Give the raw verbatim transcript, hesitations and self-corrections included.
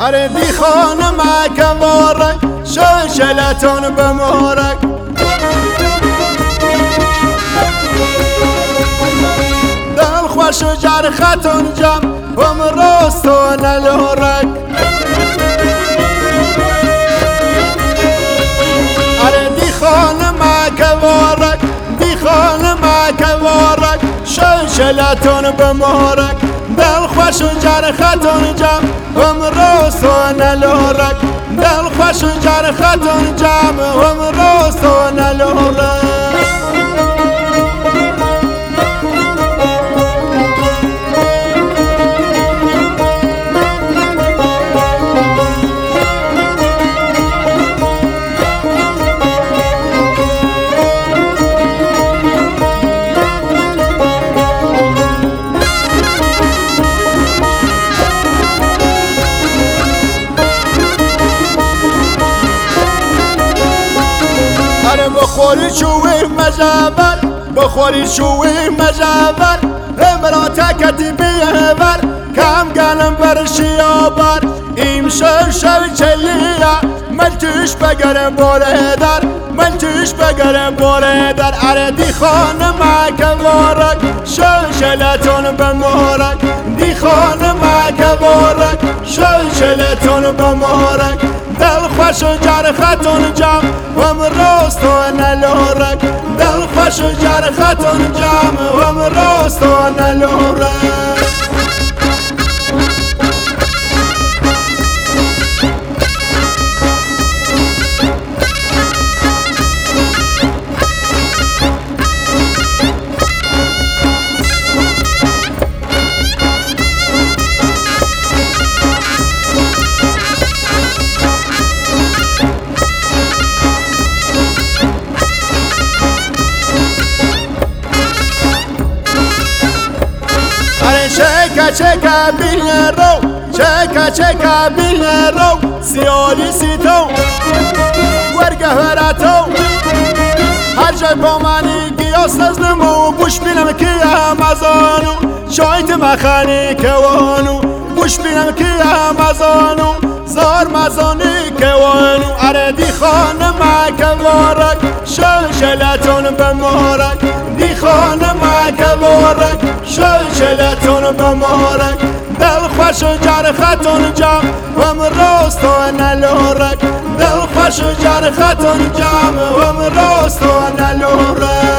اره دی خانم اکوارک شلشلتون بمارک دل خوش و جرختون جم بم راست و نلورک اره دی خانم اکوارک دی خانم اکوارک شلشلتون بمارک دل خوش و جرختون جم بم راست و نلورک دل خوش و جرختون جم بم راست و نلورک بخوری شوی مجابر بخوری شوی مجابر امراتکتی بیهبر کم گلم بر شیابر ایم شو شو چلیا ملتوش بگرم باره در ملتوش بگرم باره در اره دی خانم اکوارک شلشلتون بمارک دی خانم اکوارک شلشلتون بمارک دل خوش و جرختون جم وم راست و نلورک دل خوش و جرختون جم وم راست و نلورک چکا چکا بیل رو چکا چکا بیل رو سیالی سیتو ورگه هراتو هر جای با منی گیاس نزدمو بوش بینم که همزانو شایت مخانی کوانو بوش بینم که همزانو زار مزانی کوانو اره دی خانم اکوارک شلشلتون بمارک دی خانم اکوارک شلشلتون بمارک دل خوش و جرختون جم وم راست و نلورک دل خوش و جرختون جم وم راست و نلورک